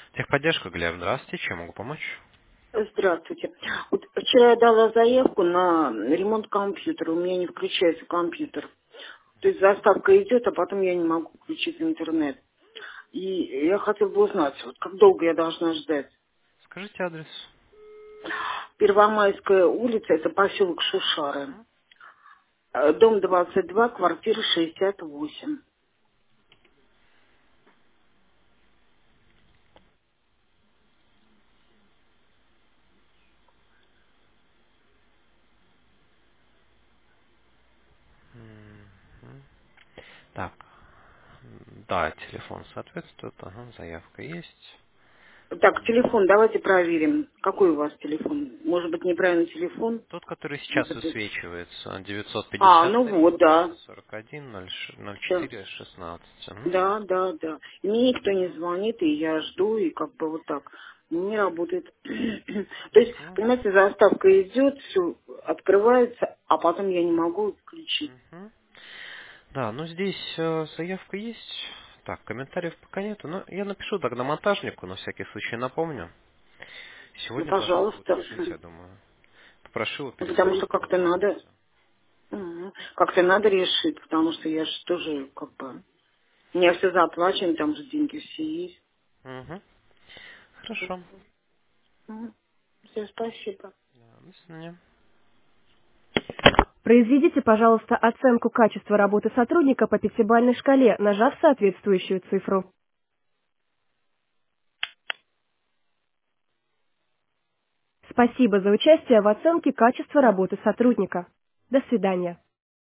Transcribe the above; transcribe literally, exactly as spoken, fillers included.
Техподдержка, Глеб, здравствуйте, чем могу помочь? Здравствуйте. Вот вчера я дала заявку на ремонт компьютера. У меня не включается компьютер. То есть заставка идет, а потом я не могу включить интернет. И я хотела бы узнать, вот как долго я должна ждать. Скажите адрес. Первомайская улица, это поселок Шушары. Мгм. Э, Дом двадцать два, квартира шестьдесят восемь. Мгм. Так, м, да, телефон соответствует, ага, заявка есть. Так, телефон, давайте проверим. Какой у вас телефон? Может быть, неправильный телефон? Тот, который сейчас Может быть. высвечивается, девятьсот А, пятьдесят ну три вот, двести да. сорок один ноль Все. четыре шестнадцать. Мгм. Да, да, да. И мне никто не Мгм. звонит, и я жду, и как бы вот так. Не работает. То есть, Мгм. понимаете, заставка идет, все открывается, а потом я не могу включить. Мгм. Да, ну здесь э, заявка есть. Так, комментариев пока нету, но я напишу тогда монтажнику, на всякий случай напомню. Ну, Сегодня должны будут пожалуйста. решить, я думаю. Попрошу его Ну, потому что перезвонить, как-то надо, поинформироваться. мгм, как-то надо решить, потому что я же тоже как бы... У меня все заплачено, там же деньги все есть. Угу. Хорошо. Все, спасибо. Да, до свидания. Произведите, пожалуйста, оценку качества работы сотрудника по пятибалльной шкале, нажав соответствующую цифру. Спасибо за участие в оценке качества работы сотрудника. До свидания.